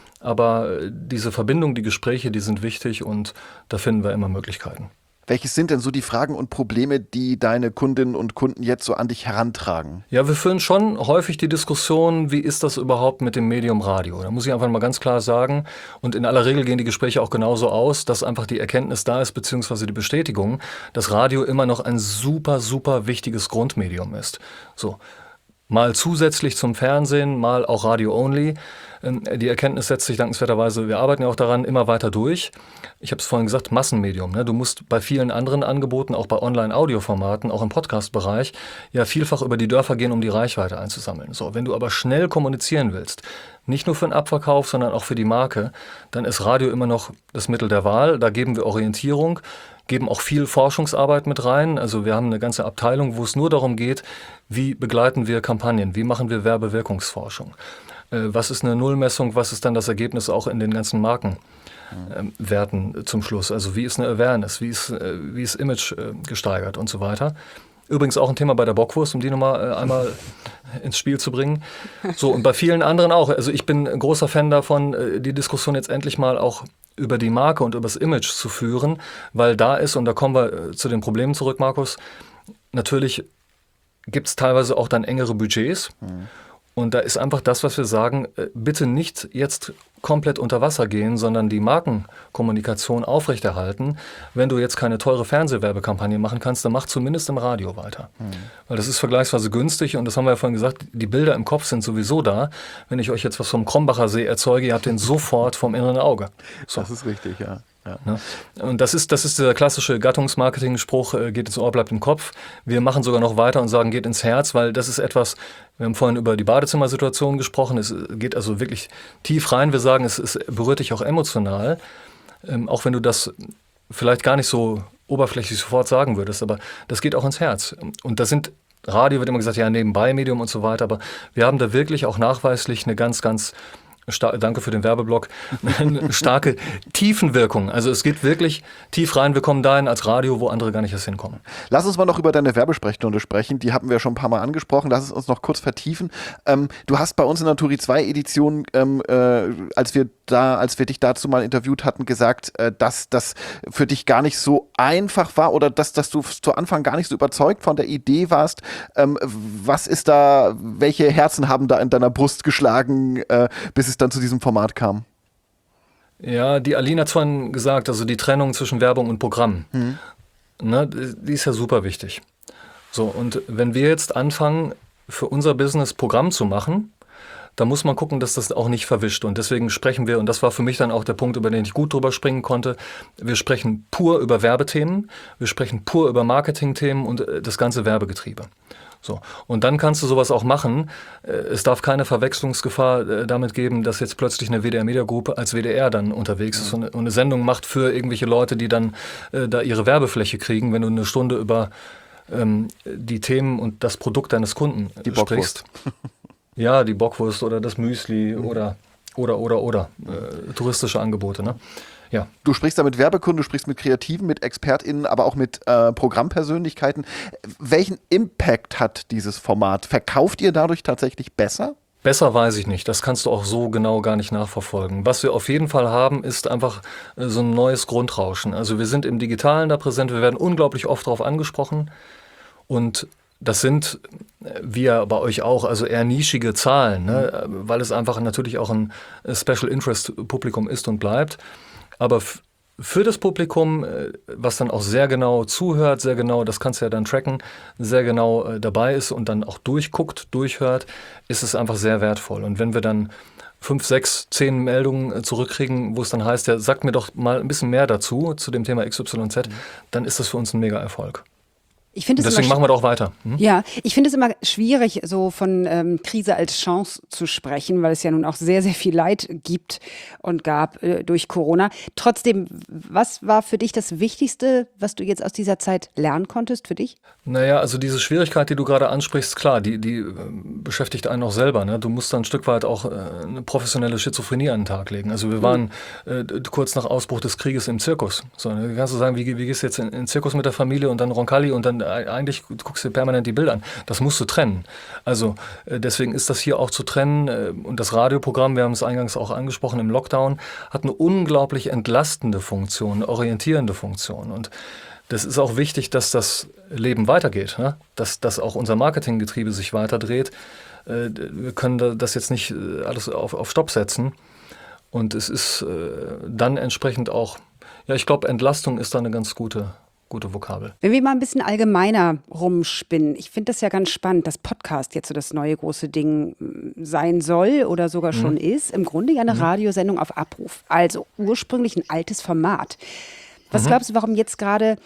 Aber diese Verbindung, die Gespräche, die sind wichtig und da finden wir immer Möglichkeiten. Welches sind denn so die Fragen und Probleme, die deine Kundinnen und Kunden jetzt so an dich herantragen? Ja, wir führen schon häufig die Diskussion, wie ist das überhaupt mit dem Medium Radio? Da muss ich einfach mal ganz klar sagen, und in aller Regel gehen die Gespräche auch genauso aus, dass einfach die Erkenntnis da ist, beziehungsweise die Bestätigung, dass Radio immer noch ein super wichtiges Grundmedium ist. So. Mal zusätzlich zum Fernsehen, mal auch Radio-only. Die Erkenntnis setzt sich dankenswerterweise, wir arbeiten ja auch daran, immer weiter durch. Ich habe es vorhin gesagt, Massenmedium. Ne? Du musst bei vielen anderen Angeboten, auch bei Online-Audio-Formaten, auch im Podcast-Bereich, ja vielfach über die Dörfer gehen, um die Reichweite einzusammeln. So, wenn du aber schnell kommunizieren willst, nicht nur für den Abverkauf, sondern auch für die Marke, dann ist Radio immer noch das Mittel der Wahl. Da geben wir Orientierung, geben auch viel Forschungsarbeit mit rein. Also wir haben eine ganze Abteilung, wo es nur darum geht, wie begleiten wir Kampagnen, wie machen wir Werbewirkungsforschung. Was ist eine Nullmessung, was ist dann das Ergebnis auch in den ganzen Markenwerten zum Schluss? Also wie ist eine Awareness, wie ist Image gesteigert und so weiter. Übrigens auch ein Thema bei der Bockwurst, um die nochmal einmal ins Spiel zu bringen. So, und bei vielen anderen auch. Also ich bin ein großer Fan davon, die Diskussion jetzt endlich mal auch über die Marke und über das Image zu führen, weil da ist, und da kommen wir zu den Problemen zurück, Markus, natürlich gibt es teilweise auch dann engere Budgets. Und da ist einfach das, was wir sagen, bitte nicht jetzt komplett unter Wasser gehen, sondern die Markenkommunikation aufrechterhalten. Wenn du jetzt keine teure Fernsehwerbekampagne machen kannst, dann mach zumindest im Radio weiter. Weil das ist vergleichsweise günstig und das haben wir ja vorhin gesagt, die Bilder im Kopf sind sowieso da. Wenn ich euch jetzt was vom Krombacher See erzeuge, ihr habt den sofort vom inneren Auge. So. Das ist richtig, ja. Ja. Und das ist dieser klassische Gattungsmarketing-Spruch, geht ins Ohr, bleibt im Kopf. Wir machen sogar noch weiter und sagen, geht ins Herz, weil das ist etwas, wir haben vorhin über die Badezimmersituation gesprochen, es geht also wirklich tief rein. Wir sagen, es berührt dich auch emotional, auch wenn du das vielleicht gar nicht so oberflächlich sofort sagen würdest, aber das geht auch ins Herz. Und das sind, Radio wird immer gesagt, ja, nebenbei Medium und so weiter, aber wir haben da wirklich auch nachweislich eine ganz danke für den Werbeblock, eine starke Tiefenwirkung. Also es geht wirklich tief rein. Wir kommen dahin als Radio, wo andere gar nicht erst hinkommen. Lass uns mal noch über deine Werbesprechstunde sprechen. Die haben wir schon ein paar Mal angesprochen. Lass es uns noch kurz vertiefen. Du hast bei uns in der Turi 2 Edition, als wir dich dazu mal interviewt hatten, gesagt, dass das für dich gar nicht so einfach war oder dass du zu Anfang gar nicht so überzeugt von der Idee warst. Was ist da, welche Herzen haben da in deiner Brust geschlagen, bis es dann zu diesem Format kam? Ja, die Aline hat vorhin gesagt, also die Trennung zwischen Werbung und Programm, ne, die ist ja super wichtig. So, und wenn wir jetzt anfangen, für unser Business Programm zu machen, da muss man gucken, dass das auch nicht verwischt. Und deswegen sprechen wir, und das war für mich dann auch der Punkt, über den ich gut drüber springen konnte, wir sprechen pur über Werbethemen, wir sprechen pur über Marketingthemen und das ganze Werbegetriebe. So. Und dann kannst du sowas auch machen. Es darf keine Verwechslungsgefahr damit geben, dass jetzt plötzlich eine WDR-Media-Gruppe als WDR dann unterwegs ist und eine Sendung macht für irgendwelche Leute, die dann da ihre Werbefläche kriegen, wenn du eine Stunde über die Themen und das Produkt deines Kunden sprichst. Ja, die Bockwurst oder das Müsli oder Oder. Touristische Angebote, ne? Ja. Du sprichst da mit Werbekunden, du sprichst mit Kreativen, mit ExpertInnen, aber auch mit Programmpersönlichkeiten. Welchen Impact hat dieses Format? Verkauft ihr dadurch tatsächlich besser? Besser weiß ich nicht. Das kannst du auch so genau gar nicht nachverfolgen. Was wir auf jeden Fall haben, ist einfach so ein neues Grundrauschen. Also wir sind im Digitalen da präsent. Wir werden unglaublich oft darauf angesprochen. Und das sind, wie ja bei euch auch, also eher nischige Zahlen, ne? Weil es einfach natürlich auch ein Special Interest Publikum ist und bleibt. Aber für das Publikum, was dann auch sehr genau zuhört, sehr genau, das kannst du ja dann tracken, sehr genau dabei ist und dann auch durchguckt, durchhört, ist es einfach sehr wertvoll. Und wenn wir dann 5, 6, 10 Meldungen zurückkriegen, wo es dann heißt, ja, sagt mir doch mal ein bisschen mehr dazu, zu dem Thema XYZ, dann ist das für uns ein Mega-Erfolg. Ich finde es Deswegen machen wir doch weiter. Ja, ich finde es immer schwierig, so von Krise als Chance zu sprechen, weil es ja nun auch sehr, sehr viel Leid gibt und gab durch Corona. Trotzdem, was war für dich das Wichtigste, was du jetzt aus dieser Zeit lernen konntest für dich? Naja, also diese Schwierigkeit, die du gerade ansprichst, klar, die beschäftigt einen auch selber. Ne? Du musst dann ein Stück weit auch eine professionelle Schizophrenie an den Tag legen. Also wir waren kurz nach Ausbruch des Krieges im Zirkus. So, ne? Kannst du sagen, wie gehst du jetzt in den Zirkus mit der Familie und dann Roncalli und dann eigentlich guckst du dir permanent die Bilder an. Das musst du trennen. Also deswegen ist das hier auch zu trennen. Und das Radioprogramm, wir haben es eingangs auch angesprochen, im Lockdown, hat eine unglaublich entlastende Funktion, eine orientierende Funktion. Und das ist auch wichtig, dass das Leben weitergeht, ne? Dass auch unser Marketinggetriebe sich weiterdreht. Wir können das jetzt nicht alles auf Stopp setzen. Und es ist dann entsprechend auch, ja, ich glaube, Entlastung ist da eine ganz gute Vokabel. Wenn wir mal ein bisschen allgemeiner rumspinnen, ich finde das ja ganz spannend, dass Podcast jetzt so das neue große Ding sein soll oder sogar schon ist. Im Grunde ja eine Radiosendung auf Abruf. Also ursprünglich ein altes Format. Was glaubst du, warum jetzt gerade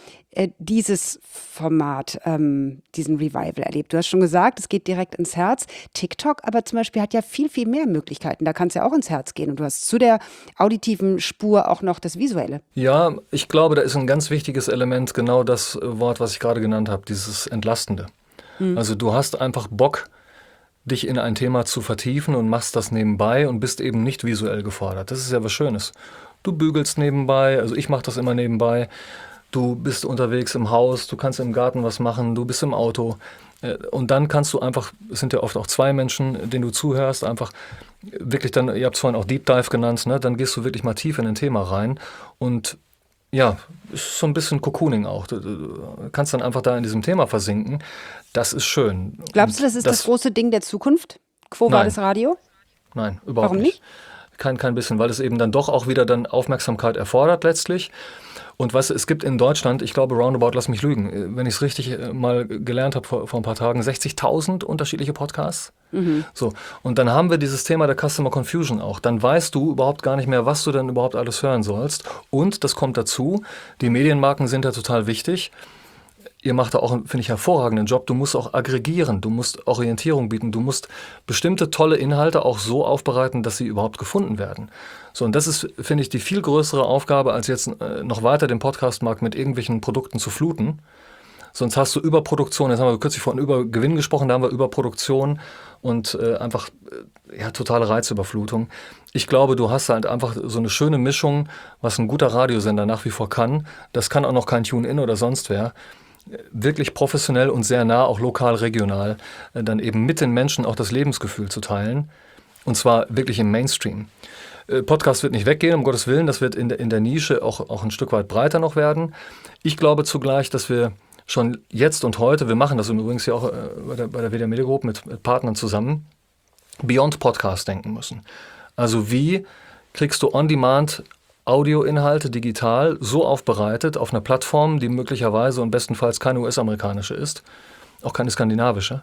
dieses Format, diesen Revival erlebt? Du hast schon gesagt, es geht direkt ins Herz. TikTok aber zum Beispiel hat ja viel, viel mehr Möglichkeiten. Da kann es ja auch ins Herz gehen. Und du hast zu der auditiven Spur auch noch das Visuelle. Ja, ich glaube, da ist ein ganz wichtiges Element genau das Wort, was ich gerade genannt habe, dieses Entlastende. Also du hast einfach Bock, dich in ein Thema zu vertiefen und machst das nebenbei und bist eben nicht visuell gefordert. Das ist ja was Schönes. Du bügelst nebenbei, also ich mache das immer nebenbei. Du bist unterwegs im Haus, du kannst im Garten was machen, du bist im Auto. Und dann kannst du einfach, es sind ja oft auch 2 Menschen, denen du zuhörst, einfach wirklich dann, ihr habt es vorhin auch Deep Dive genannt, ne? Dann gehst du wirklich mal tief in ein Thema rein. Und ja, ist so ein bisschen Cocooning auch. Du kannst dann einfach da in diesem Thema versinken. Das ist schön. Glaubst du, das ist das große Ding der Zukunft? Quo Vadis Radio? Nein, überhaupt Warum nicht. Kein bisschen, weil es eben dann doch auch wieder dann Aufmerksamkeit erfordert letztlich. Und weißt du, es gibt in Deutschland, ich glaube roundabout, lass mich lügen, wenn ich es richtig mal gelernt habe vor ein paar Tagen, 60.000 unterschiedliche Podcasts. So, und dann haben wir dieses Thema der Customer Confusion auch. Dann weißt du überhaupt gar nicht mehr, was du denn überhaupt alles hören sollst. Und das kommt dazu, die Medienmarken sind ja total wichtig. Ihr macht da auch, finde ich, hervorragenden Job. Du musst auch aggregieren, du musst Orientierung bieten, du musst bestimmte tolle Inhalte auch so aufbereiten, dass sie überhaupt gefunden werden. So, und das ist, finde ich, die viel größere Aufgabe, als jetzt noch weiter den Podcastmarkt mit irgendwelchen Produkten zu fluten. Sonst hast du Überproduktion, jetzt haben wir kürzlich vorhin über Gewinn gesprochen, da haben wir Überproduktion und einfach totale Reizüberflutung. Ich glaube, du hast halt einfach so eine schöne Mischung, was ein guter Radiosender nach wie vor kann. Das kann auch noch kein Tune-In oder sonst wer. Wirklich professionell und sehr nah, auch lokal, regional, dann eben mit den Menschen auch das Lebensgefühl zu teilen. Und zwar wirklich im Mainstream. Podcast wird nicht weggehen, um Gottes Willen. Das wird in der Nische auch ein Stück weit breiter noch werden. Ich glaube zugleich, dass wir schon jetzt und heute, wir machen das übrigens ja auch bei der WDR Media Group mit Partnern zusammen, Beyond Podcast denken müssen. Also wie kriegst du on-demand Audioinhalte digital so aufbereitet auf einer Plattform, die möglicherweise und bestenfalls keine US-amerikanische ist, auch keine skandinavische,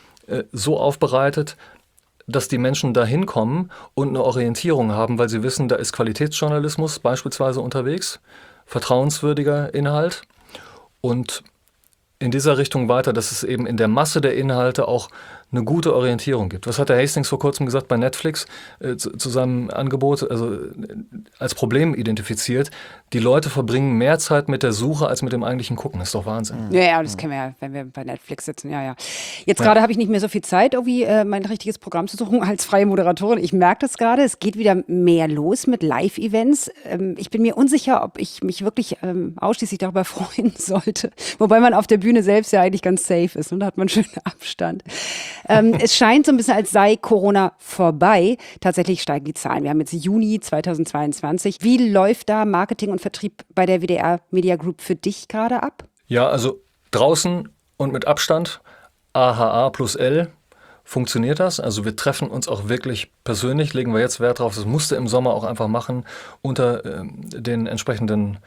so aufbereitet, dass die Menschen da hinkommen und eine Orientierung haben, weil sie wissen, da ist Qualitätsjournalismus beispielsweise unterwegs, vertrauenswürdiger Inhalt und in dieser Richtung weiter, dass es eben in der Masse der Inhalte auch eine gute Orientierung gibt. Was hat der Hastings vor kurzem gesagt bei Netflix zu seinem Angebot, also als Problem identifiziert, die Leute verbringen mehr Zeit mit der Suche als mit dem eigentlichen Gucken. Das ist doch Wahnsinn. Ja, das kennen wir ja, wenn wir bei Netflix sitzen. Ja. Jetzt gerade habe ich nicht mehr so viel Zeit, irgendwie mein richtiges Programm zu suchen als freie Moderatorin. Ich merke das gerade, es geht wieder mehr los mit Live-Events. Ich bin mir unsicher, ob ich mich wirklich ausschließlich darüber freuen sollte. Wobei man auf der Bühne selbst ja eigentlich ganz safe ist und da hat man schönen Abstand. Es scheint so ein bisschen, als sei Corona vorbei. Tatsächlich steigen die Zahlen. Wir haben jetzt Juni 2022. Wie läuft da Marketing und Vertrieb bei der WDR Media Group für dich gerade ab? Ja, also draußen und mit Abstand, AHA plus L, funktioniert das. Also wir treffen uns auch wirklich persönlich, legen wir jetzt Wert drauf. Das musste im Sommer auch einfach machen unter den entsprechenden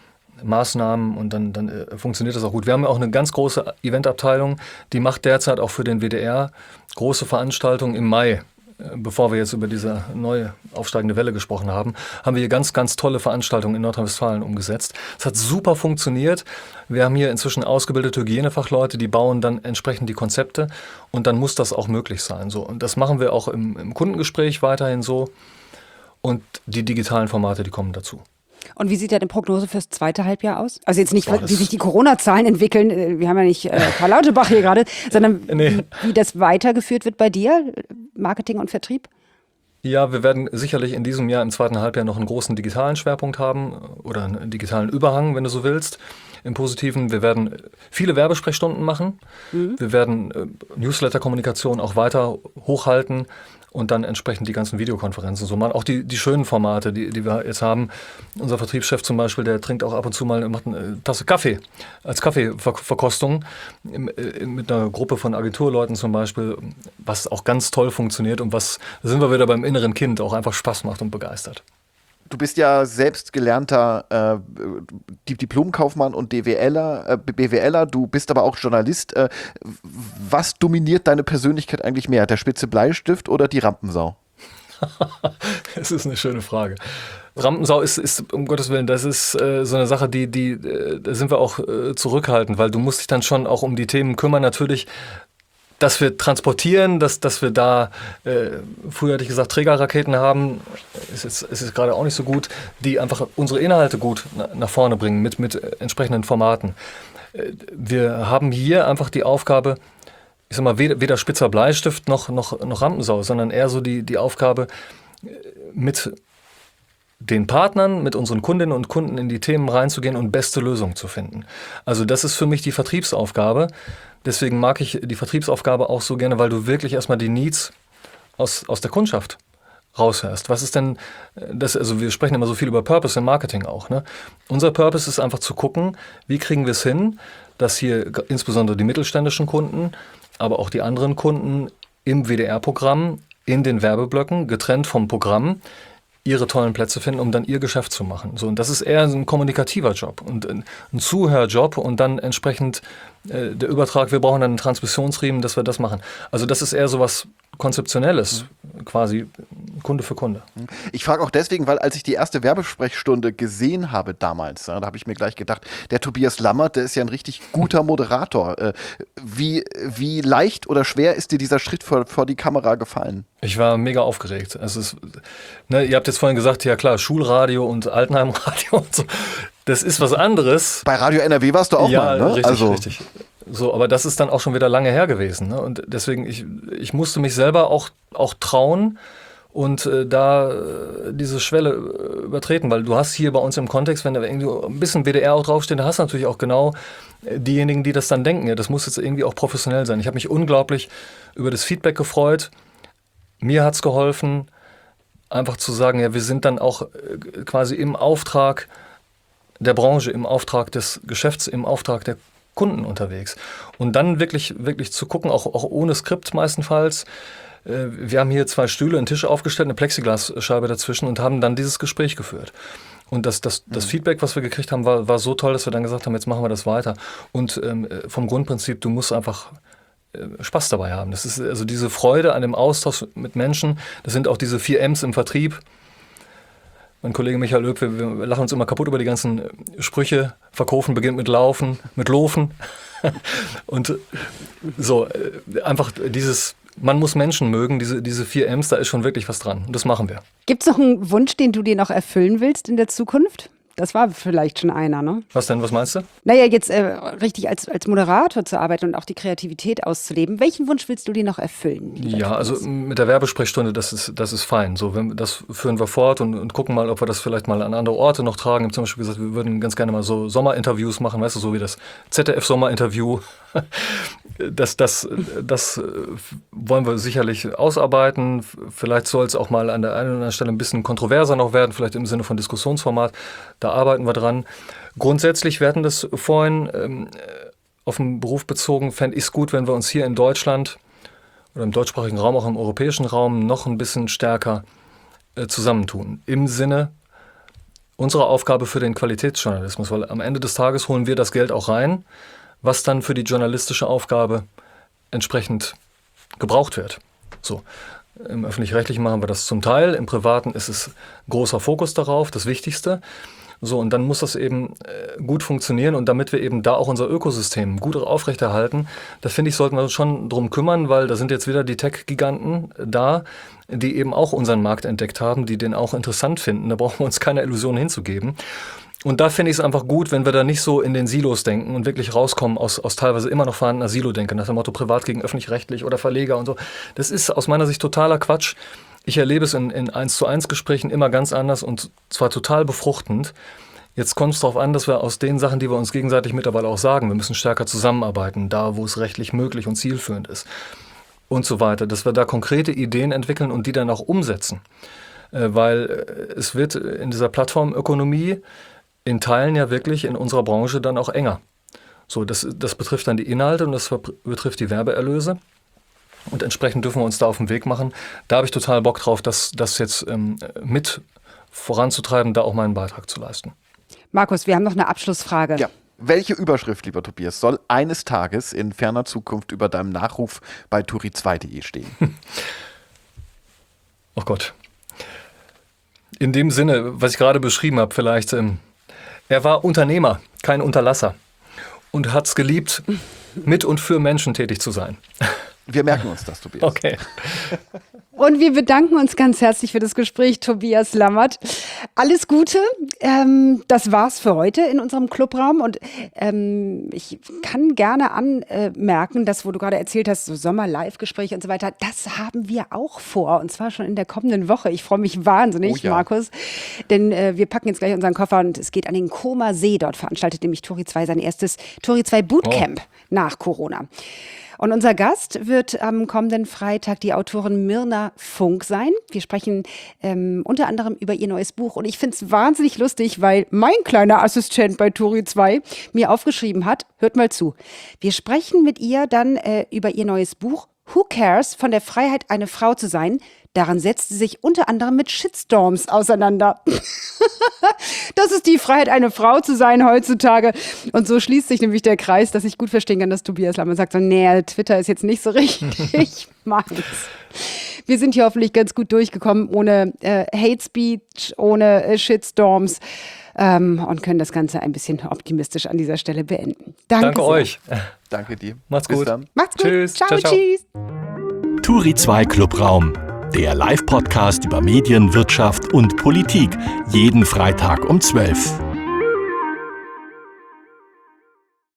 Maßnahmen und dann funktioniert das auch gut. Wir haben ja auch eine ganz große Eventabteilung, die macht derzeit auch für den WDR große Veranstaltungen im Mai. Bevor wir jetzt über diese neue aufsteigende Welle gesprochen haben, haben wir hier ganz, ganz tolle Veranstaltungen in Nordrhein-Westfalen umgesetzt. Es hat super funktioniert. Wir haben hier inzwischen ausgebildete Hygienefachleute, die bauen dann entsprechend die Konzepte und dann muss das auch möglich sein. So. Und das machen wir auch im Kundengespräch weiterhin so und die digitalen Formate, die kommen dazu. Und wie sieht da die Prognose fürs zweite Halbjahr aus? Also jetzt nicht, wie sich die Corona-Zahlen entwickeln, wir haben ja nicht Karl Lauterbach hier gerade, sondern wie das weitergeführt wird bei dir, Marketing und Vertrieb? Ja, wir werden sicherlich in diesem Jahr im zweiten Halbjahr noch einen großen digitalen Schwerpunkt haben oder einen digitalen Überhang, wenn du so willst. Im Positiven, wir werden viele Werbesprechstunden machen. Wir werden Newsletter-Kommunikation auch weiter hochhalten und dann entsprechend die ganzen Videokonferenzen so machen. Auch die schönen Formate, die wir jetzt haben. Unser Vertriebschef zum Beispiel, der trinkt auch ab und zu mal, macht eine Tasse Kaffee als Kaffeeverkostung mit einer Gruppe von Agenturleuten zum Beispiel, was auch ganz toll funktioniert und was, da sind wir wieder beim inneren Kind, auch einfach Spaß macht und begeistert. Du bist ja selbst gelernter Diplomkaufmann und BWLer, du bist aber auch Journalist. Was dominiert deine Persönlichkeit eigentlich mehr, der spitze Bleistift oder die Rampensau? Das ist eine schöne Frage. Rampensau ist um Gottes Willen, das ist so eine Sache, da sind wir auch zurückhaltend, weil du musst dich dann schon auch um die Themen kümmern, natürlich, dass wir transportieren, dass wir da, früher hätte ich gesagt, Trägerraketen haben, ist jetzt gerade auch nicht so gut, die einfach unsere Inhalte gut nach vorne bringen mit entsprechenden Formaten. Wir haben hier einfach die Aufgabe, ich sag mal, weder spitzer Bleistift noch Rampensau, sondern eher so die Aufgabe, mit den Partnern, mit unseren Kundinnen und Kunden in die Themen reinzugehen und beste Lösungen zu finden. Also das ist für mich die Vertriebsaufgabe. Deswegen mag ich die Vertriebsaufgabe auch so gerne, weil du wirklich erstmal die Needs aus der Kundschaft raushörst. Was ist denn das? Also wir sprechen immer so viel über Purpose im Marketing auch. Ne? Unser Purpose ist einfach zu gucken, wie kriegen wir es hin, dass hier insbesondere die mittelständischen Kunden, aber auch die anderen Kunden im WDR-Programm, in den Werbeblöcken, getrennt vom Programm, ihre tollen Plätze finden, um dann ihr Geschäft zu machen. So, und das ist eher ein kommunikativer Job und ein Zuhörjob und dann entsprechend der Übertrag, wir brauchen dann einen Transmissionsriemen, dass wir das machen. Also das ist eher so was Konzeptionelles, quasi Kunde für Kunde. Ich frage auch deswegen, weil als ich die erste Werbesprechstunde gesehen habe damals, da habe ich mir gleich gedacht, der Tobias Lammert, der ist ja ein richtig guter Moderator. Wie leicht oder schwer ist dir dieser Schritt vor die Kamera gefallen? Ich war mega aufgeregt. Also ihr habt jetzt vorhin gesagt, ja klar, Schulradio und Altenheimradio und so. Das ist was anderes. Bei Radio NRW warst du auch mal, ne? Richtig. So, aber das ist dann auch schon wieder lange her gewesen. Ne? Und deswegen, ich musste mich selber auch trauen und da diese Schwelle übertreten, weil du hast hier bei uns im Kontext, wenn da irgendwie ein bisschen WDR auch draufsteht, da hast du natürlich auch genau diejenigen, die das dann denken. Ja, das muss jetzt irgendwie auch professionell sein. Ich habe mich unglaublich über das Feedback gefreut. Mir hat es geholfen, einfach zu sagen, ja, wir sind dann auch quasi im Auftrag der Branche, im Auftrag des Geschäfts, im Auftrag der Kunden unterwegs. Und dann wirklich zu gucken, auch ohne Skript meistenfalls. Wir haben hier 2 Stühle, einen Tisch aufgestellt, eine Plexiglasscheibe dazwischen und haben dann dieses Gespräch geführt. Und das Feedback, was wir gekriegt haben, war so toll, dass wir dann gesagt haben, jetzt machen wir das weiter. Und vom Grundprinzip, du musst einfach Spaß dabei haben. Das ist also diese Freude an dem Austausch mit Menschen. Das sind auch diese 4 M's im Vertrieb. Mein Kollege Michael Löb, wir lachen uns immer kaputt über die ganzen Sprüche. Verkaufen beginnt mit Laufen, mit Lofen. Und so, einfach dieses, man muss Menschen mögen, diese 4 M's, da ist schon wirklich was dran. Und das machen wir. Gibt es noch einen Wunsch, den du dir noch erfüllen willst in der Zukunft? Das war vielleicht schon einer, ne? Was denn, was meinst du? Naja, jetzt richtig als Moderator zu arbeiten und auch die Kreativität auszuleben. Welchen Wunsch willst du dir noch erfüllen? Ja, also mit der Werbesprechstunde, das ist fein. So, das führen wir fort und gucken mal, ob wir das vielleicht mal an andere Orte noch tragen. Wir haben zum Beispiel gesagt, wir würden ganz gerne mal so Sommerinterviews machen, weißt du, so wie das ZDF-Sommerinterview. Das wollen wir sicherlich ausarbeiten. Vielleicht soll es auch mal an der einen oder anderen Stelle ein bisschen kontroverser noch werden, vielleicht im Sinne von Diskussionsformat. Da arbeiten wir dran. Grundsätzlich, wir hatten das vorhin auf den Beruf bezogen, fände ich es gut, wenn wir uns hier in Deutschland oder im deutschsprachigen Raum, auch im europäischen Raum, noch ein bisschen stärker zusammentun. Im Sinne unserer Aufgabe für den Qualitätsjournalismus, weil am Ende des Tages holen wir das Geld auch rein, was dann für die journalistische Aufgabe entsprechend gebraucht wird. So, im Öffentlich-Rechtlichen machen wir das zum Teil, im Privaten ist es großer Fokus darauf, das Wichtigste. So, und dann muss das eben gut funktionieren und damit wir eben da auch unser Ökosystem gut aufrechterhalten, da finde ich, sollten wir uns schon drum kümmern, weil da sind jetzt wieder die Tech-Giganten da, die eben auch unseren Markt entdeckt haben, die den auch interessant finden. Da brauchen wir uns keine Illusionen hinzugeben. Und da finde ich es einfach gut, wenn wir da nicht so in den Silos denken und wirklich rauskommen aus teilweise immer noch vorhandener Silo-Denke, nach dem Motto privat gegen öffentlich-rechtlich oder Verleger und so. Das ist aus meiner Sicht totaler Quatsch. Ich erlebe es in 1:1 Gesprächen immer ganz anders und zwar total befruchtend. Jetzt kommt es darauf an, dass wir aus den Sachen, die wir uns gegenseitig mittlerweile auch sagen, wir müssen stärker zusammenarbeiten, da wo es rechtlich möglich und zielführend ist und so weiter, dass wir da konkrete Ideen entwickeln und die dann auch umsetzen. Weil es wird in dieser Plattformökonomie in Teilen ja wirklich in unserer Branche dann auch enger. So, das betrifft dann die Inhalte und das betrifft die Werbeerlöse. Und entsprechend dürfen wir uns da auf den Weg machen. Da habe ich total Bock drauf, das jetzt mit voranzutreiben, da auch meinen Beitrag zu leisten. Markus, wir haben noch eine Abschlussfrage. Ja. Welche Überschrift, lieber Tobias, soll eines Tages in ferner Zukunft über deinem Nachruf bei turi2.de stehen? Oh Gott. In dem Sinne, was ich gerade beschrieben habe, vielleicht, er war Unternehmer, kein Unterlasser und hat es geliebt, mit und für Menschen tätig zu sein. Wir merken uns das, Tobias. Okay. Und wir bedanken uns ganz herzlich für das Gespräch, Tobias Lammert. Alles Gute. Das war's für heute in unserem Clubraum. Und ich kann gerne anmerken, dass, wo du gerade erzählt hast, so Sommer-Live-Gespräche und so weiter, das haben wir auch vor. Und zwar schon in der kommenden Woche. Ich freue mich wahnsinnig, ja. Markus. Denn wir packen jetzt gleich unseren Koffer und es geht an den Koma See. Dort veranstaltet nämlich Turi2 sein erstes Turi2 Bootcamp nach Corona. Und unser Gast wird am kommenden Freitag die Autorin Mirna Funk sein. Wir sprechen unter anderem über ihr neues Buch. Und ich finde es wahnsinnig lustig, weil mein kleiner Assistent bei Turi2 mir aufgeschrieben hat, hört mal zu, wir sprechen mit ihr dann über ihr neues Buch Who Cares? Von der Freiheit, eine Frau zu sein. Daran setzt sie sich unter anderem mit Shitstorms auseinander. Das ist die Freiheit, eine Frau zu sein heutzutage. Und so schließt sich nämlich der Kreis, dass ich gut verstehen kann, dass Tobias Lammert sagt, so, nee, Twitter ist jetzt nicht so richtig meins. Wir sind hier hoffentlich ganz gut durchgekommen, ohne Hate Speech, ohne Shitstorms. Und können das Ganze ein bisschen optimistisch an dieser Stelle beenden. Danke sehr. Euch. Danke dir. Macht's Bis gut. dann. Macht's gut. Tschüss. Ciao, Ciao, ciao. tschüss. Turi2 Clubraum, der Live-Podcast über Medien, Wirtschaft und Politik. Jeden Freitag um 12.